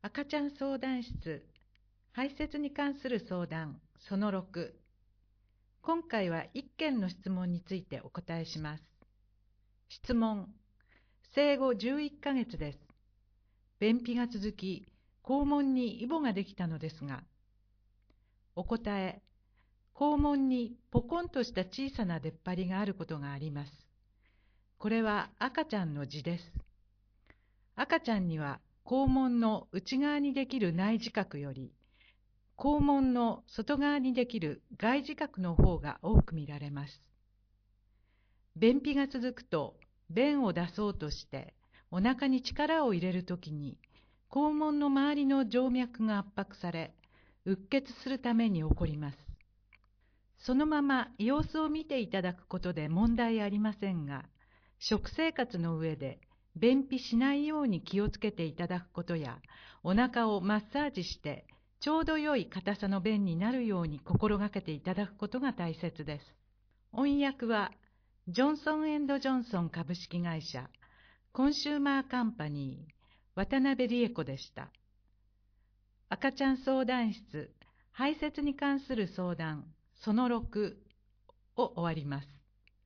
赤ちゃん相談室、排泄に関する相談、その6。今回は1件の質問についてお答えします。質問、生後11ヶ月です。便秘が続き、肛門にイボができたのですが。お答え、肛門にポコンとした小さな出っ張りがあることがあります。これは赤ちゃんの痔です。赤ちゃんには肛門の内側にできる内耳核より、肛門の外側にできる外耳核の方が多く見られます。便秘が続くと、便を出そうとしてお腹に力を入れるときに、肛門の周りの静脈が圧迫され、うっ血するために起こります。そのまま様子を見ていただくことで問題ありませんが、食生活の上で便秘しないように気をつけていただくことや、お腹をマッサージしてちょうど良い硬さの便になるように心がけていただくことが大切です。翻訳はジョンソン&ジョンソン株式会社コンシューマーカンパニー渡辺理恵子でした。赤ちゃん相談室、排泄に関する相談その6を終わります。